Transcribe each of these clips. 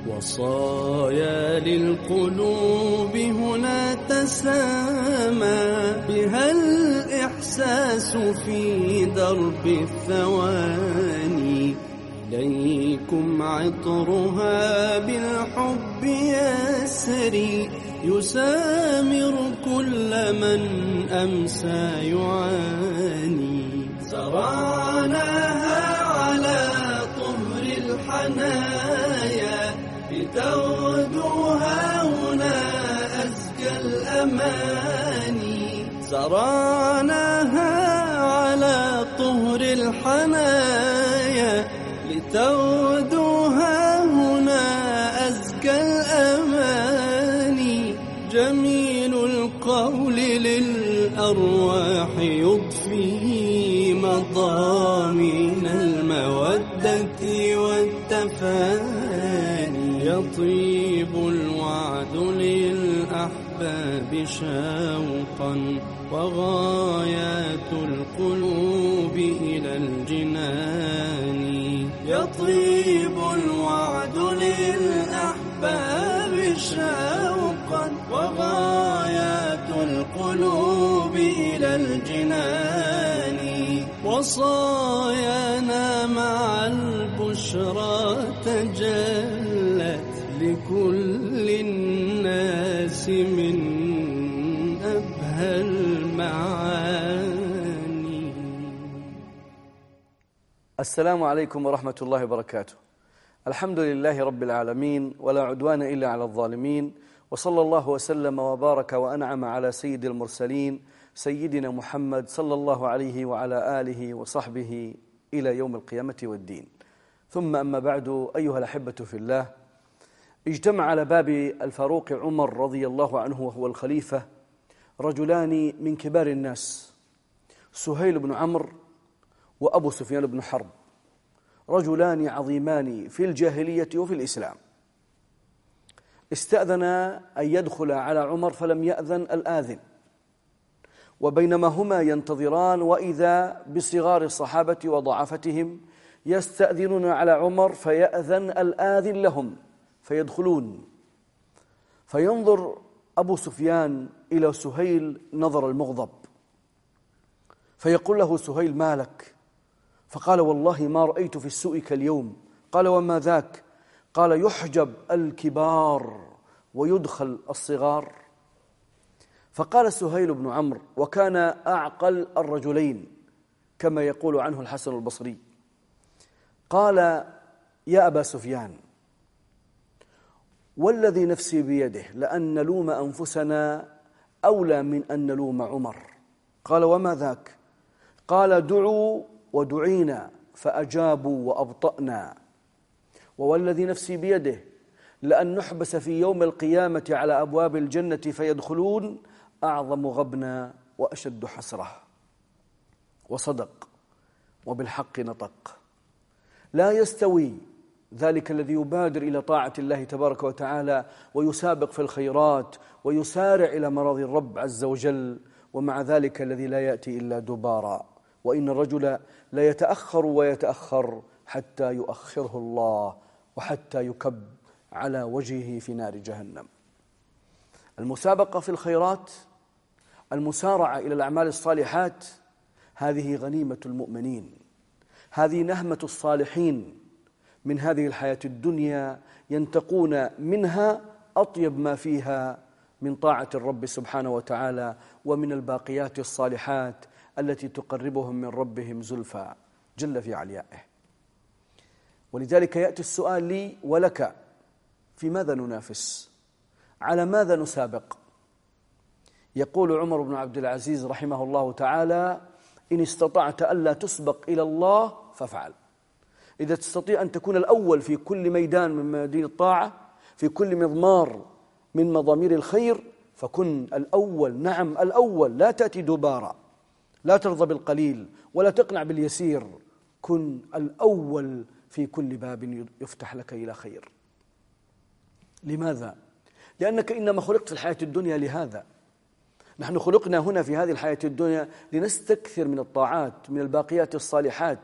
وصايا للقلوب هنا تسامى بها الإحساس في درب الثواني. إليكم عطرها بالحب يسري، يسامر كل من أمسى يعاني. زرعناها على طهر الحنايا لتغدوها هنا أزكى الأماني. زرعناها على طهر الحنايا لتغدوها هنا أزكى الأماني. جميل القول للأرواح يضفي مضامين المودة والتفاني. يطيب الوعد للأحباب شوقا وغايات القلوب إلى الجنان. يطيب الوعد للأحباب شوقا وغايات القلوب إلى الجنان. وصايانا مع البشرى تجلت لكل الناس من أبهى المعاني. السلام عليكم ورحمة الله وبركاته. الحمد لله رب العالمين، ولا عدوان إلا على الظالمين، وصلى الله وسلم وبارك وأنعم على سيد المرسلين سيدنا محمد صلى الله عليه وعلى آله وصحبه إلى يوم القيامة والدين. ثم أما بعد، أيها الأحبة في الله، اجتمع على باب الفاروق عمر رضي الله عنه وهو الخليفة رجلان من كبار الناس، سهيل بن عمرو وأبو سفيان بن حرب، رجلان عظيمان في الجاهلية وفي الإسلام. استأذن أن يدخل على عمر فلم يأذن الآذن، وبينما هما ينتظران وإذا بصغار الصحابة وضعفتهم يستأذنون على عمر فيأذن الآذن لهم فيدخلون. فينظر أبو سفيان إلى سهيل نظر المغضب، فيقول له سهيل: ما لك؟ فقال: والله ما رأيت في السوء كاليوم. قال: وما ذاك؟ قال: يحجب الكبار ويدخل الصغار. فقال سهيل بن عمرو، وكان أعقل الرجلين كما يقول عنه الحسن البصري، قال: يا أبا سفيان، والذي نفسي بيده لأن نلوم أنفسنا أولى من أن نلوم عمر. قال: وما ذاك؟ قال: دعوا ودعينا فأجابوا وأبطأنا، ووالذي نفسي بيده لأن نحبس في يوم القيامة على أبواب الجنة فيدخلون أعظم غبنا وأشد حسرة. وصدق وبالحق نطق. لا يستوي ذلك الذي يبادر إلى طاعة الله تبارك وتعالى ويسابق في الخيرات ويسارع إلى مراضي الرب عز وجل، ومع ذلك الذي لا يأتي إلا دبارا. وإن الرجل لا يتأخر ويتأخر حتى يؤخره الله، وحتى يكب على وجهه في نار جهنم. المسابقة في الخيرات، المسارعة إلى الأعمال الصالحات، هذه غنيمة المؤمنين، هذه نهمة الصالحين من هذه الحياة الدنيا، ينتقون منها أطيب ما فيها من طاعة الرب سبحانه وتعالى ومن الباقيات الصالحات التي تقربهم من ربهم زلفى جل في عليائه. ولذلك يأتي السؤال لي ولك: في ماذا ننافس؟ على ماذا نسابق؟ يقول عمر بن عبد العزيز رحمه الله تعالى: إن استطعت ألا تسبق إلى الله فافعل. إذا تستطيع أن تكون الأول في كل ميدان من ميادين الطاعة، في كل مضمار من مضامير الخير، فكن الأول. نعم الأول، لا تأتي دبارا، لا ترضى بالقليل ولا تقنع باليسير، كن الأول في كل باب يفتح لك إلى خير. لماذا؟ لأنك إنما خلقت في الحياة الدنيا لهذا. نحن خلقنا هنا في هذه الحياة الدنيا لنستكثر من الطاعات، من الباقيات الصالحات،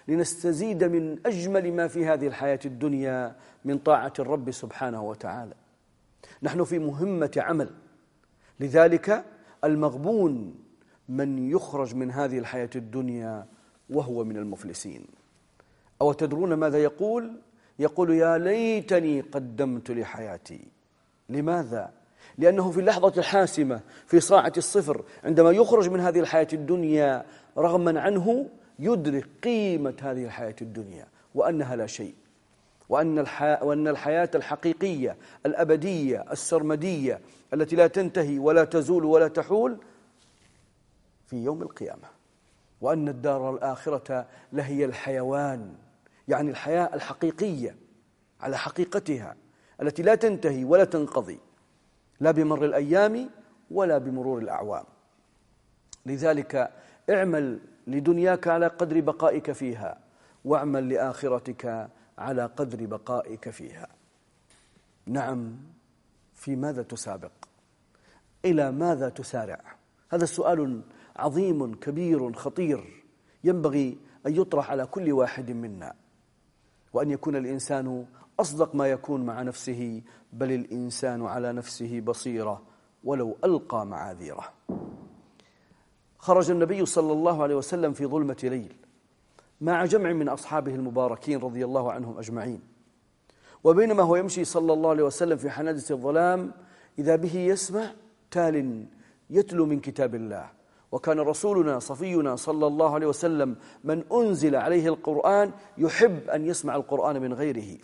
لنستزيد من أجمل ما في هذه الحياة الدنيا من طاعة الرب سبحانه وتعالى. نحن في مهمة عمل، لذلك المغبون من يخرج من هذه الحياة الدنيا وهو من المفلسين. أو تدرون ماذا يقول؟ يقول: يا ليتني قدمت لحياتي. لماذا؟ لأنه في اللحظة الحاسمة، في ساعة الصفر، عندما يخرج من هذه الحياة الدنيا رغما عنه، يدرك قيمة هذه الحياة الدنيا وأنها لا شيء، وأن الحياة الحقيقية الأبدية السرمدية التي لا تنتهي ولا تزول ولا تحول في يوم القيامة، وأن الدار الآخرة لهي الحيوان، يعني الحياة الحقيقية على حقيقتها التي لا تنتهي ولا تنقضي، لا بمر الأيام ولا بمرور الأعوام. لذلك اعمل لدنياك على قدر بقائك فيها، واعمل لآخرتك على قدر بقائك فيها. نعم، في ماذا تسابق؟ إلى ماذا تسارع؟ هذا سؤال عظيم كبير خطير ينبغي أن يطرح على كل واحد منا، وأن يكون الإنسان أصدق ما يكون مع نفسه، بل الإنسان على نفسه بصيرة ولو ألقى معاذيره. خرج النبي صلى الله عليه وسلم في ظلمة ليل مع جمع من أصحابه المباركين رضي الله عنهم أجمعين، وبينما هو يمشي صلى الله عليه وسلم في حنادس الظلام إذا به يسمع تال يتلو من كتاب الله. وكان رسولنا صفينا صلى الله عليه وسلم من أنزل عليه القرآن يحب أن يسمع القرآن من غيره،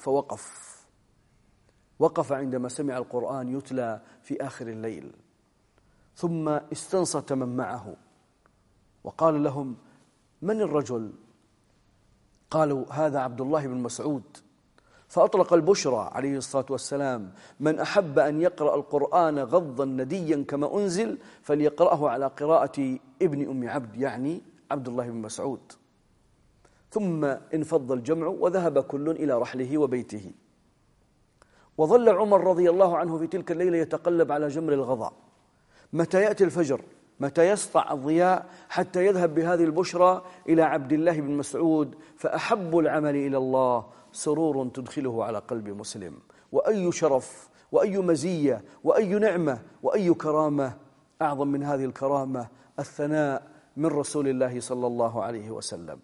وقف عندما سمع القرآن يتلى في آخر الليل، ثم استنصت من معه وقال لهم: من الرجل؟ قالوا: هذا عبد الله بن مسعود. فأطلق البشرى عليه الصلاة والسلام: من أحب أن يقرأ القرآن غضا نديا كما أنزل فليقرأه على قراءة ابن أم عبد، يعني عبد الله بن مسعود. ثم انفض الجمع وذهب كل إلى رحله وبيته. وظل عمر رضي الله عنه في تلك الليلة يتقلب على جمر الغضا، متى يأتي الفجر، متى يسطع الضياء حتى يذهب بهذه البشرى إلى عبد الله بن مسعود. فأحب العمل إلى الله سرور تدخله على قلب مسلم. وأي شرف وأي مزية وأي نعمة وأي كرامة أعظم من هذه الكرامة، الثناء من رسول الله صلى الله عليه وسلم.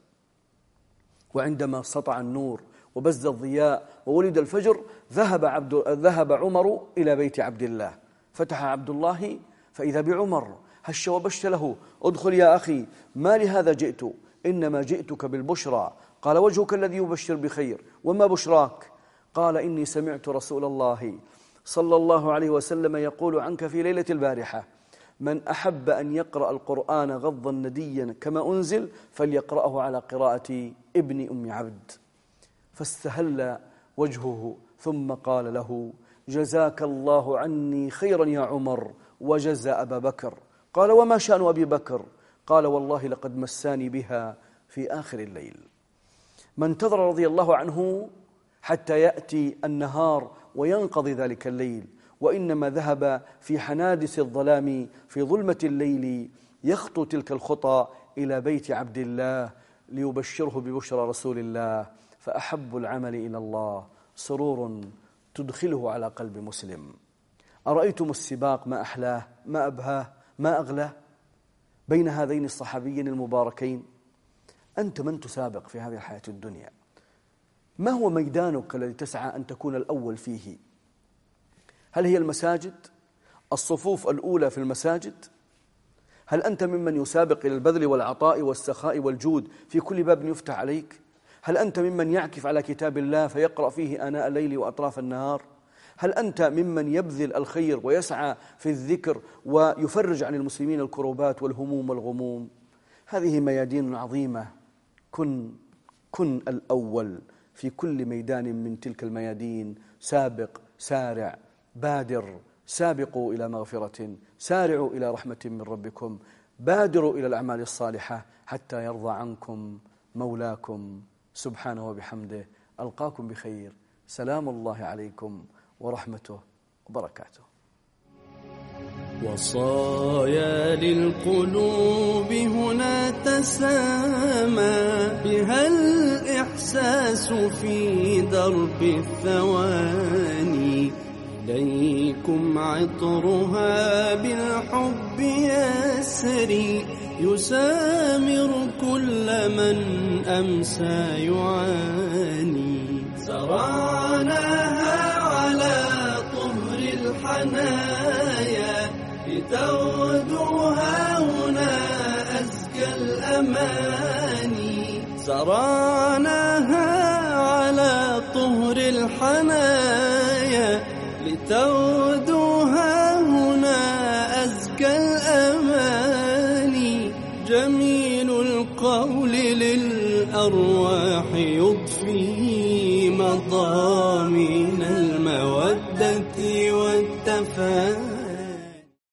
وعندما سطع النور وبز الضياء وولد الفجر ذهب عمر إلى بيت عبد الله. فتح عبد الله فإذا بعمر، هش وبش له: ادخل يا أخي، ما لهذا جئت؟ إنما جئتك بالبشرى. قال: وجهك الذي يبشر بخير، وما بشراك؟ قال: إني سمعت رسول الله صلى الله عليه وسلم يقول عنك في ليلة البارحة: من أحب أن يقرأ القرآن غضا نديا كما أنزل فليقرأه على قراءة ابن أم عبد. فاستهل وجهه ثم قال له: جزاك الله عني خيرا يا عمر، وجزى أبا بكر. قال: وما شأن أبي بكر؟ قال: والله لقد مساني بها في آخر الليل. ما انتظر رضي الله عنه حتى يأتي النهار وينقضي ذلك الليل، وإنما ذهب في حنادس الظلام في ظلمة الليل يخطو تلك الخطى إلى بيت عبد الله ليبشره ببشرى رسول الله. فأحب العمل إلى الله سرور تدخله على قلب مسلم. أرأيتم السباق ما أحلاه، ما أبهاه، ما أغلاه بين هذين الصحابيين المباركين؟ أنت من تسابق في هذه الحياة الدنيا؟ ما هو ميدانك الذي تسعى أن تكون الأول فيه؟ هل هي المساجد؟ الصفوف الأولى في المساجد؟ هل أنت ممن يسابق إلى البذل والعطاء والسخاء والجود في كل باب يفتح عليك؟ هل أنت ممن يعكف على كتاب الله فيقرأ فيه آناء الليل وأطراف النهار؟ هل أنت ممن يبذل الخير ويسعى في الذكر ويفرج عن المسلمين الكروبات والهموم والغموم؟ هذه ميادين عظيمة. كن الأول في كل ميدان من تلك الميادين. سابق، سارع، بادر، سابقوا إلى مغفرة، سارعوا إلى رحمة من ربكم، بادروا إلى الأعمال الصالحة حتى يرضى عنكم مولاكم سبحانه وبحمده. ألقاكم بخير. سلام الله عليكم ورحمته وبركاته. وصايا للقلوب هنا تسامى بها الإحساس في درب الثواني. إليكم عطرها بالحب يسري يسامر كل من أمسى يعاني. زرعناها على طهر الحنايا لتغدوها هنا أزكى الأماني. زرعناها على طهر الحنايا لتغدوها هنا أزكى الأماني. جميل القول للأرواح يضفي مضامين المودة والتفاني.